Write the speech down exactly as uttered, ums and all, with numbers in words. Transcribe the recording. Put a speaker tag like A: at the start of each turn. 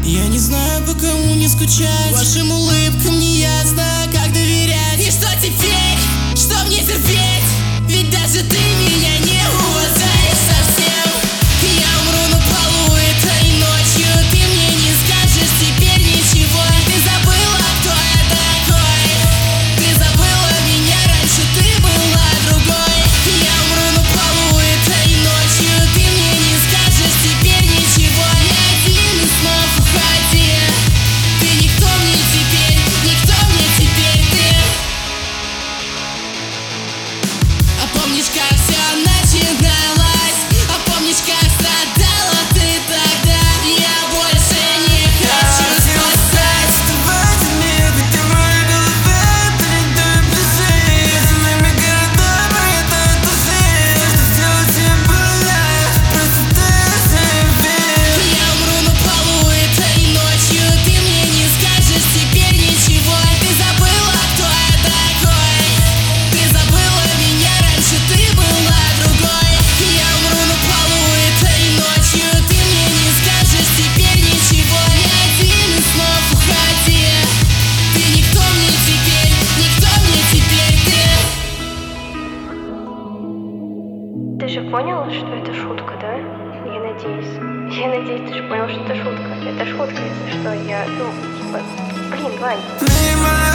A: Я не знаю, по кому не скучать. Вашим улыбкам не ясно, как доверять. И что теперь? Что мне терпеть? Ведь даже ты меня не уважаешь совсем. Я умру на полу этой ночью. Ты мне не скажешь теперь ничего. Ты забыла, кто я такой. Ты забыла меня раньше, ты была другой. Я умру на полу этой ночью. Ты мне не скажешь теперь ничего. Я один и снова уходи. Ты никто мне теперь, никто мне теперь ты. А помнишь, как все начиналось? А помнишь, как страдала ты тогда? Я больше не хочу спасать.
B: Оставайся в небе, ты в моей голове, ты не дай прижить. За нами города, это это жизнь. Что сделать тебе больно, просто ты заявил.
A: Я умру на полу этой ночью. Ты мне не скажешь теперь ничего. Ты забыла, кто я такой. Ты забыла меня раньше, ты была другой. Я умру на полу этой ночью. Ты мне не скажешь теперь ничего. Я один и снова уходи. Ты никто мне теперь, никто мне теперь ты.
C: Ты же понял, что это шутка, да? Я надеюсь. Я надеюсь, ты же понял, что это шутка. Это шутка, если что. Я, ну, типа, блин, Вань.
B: Ты моя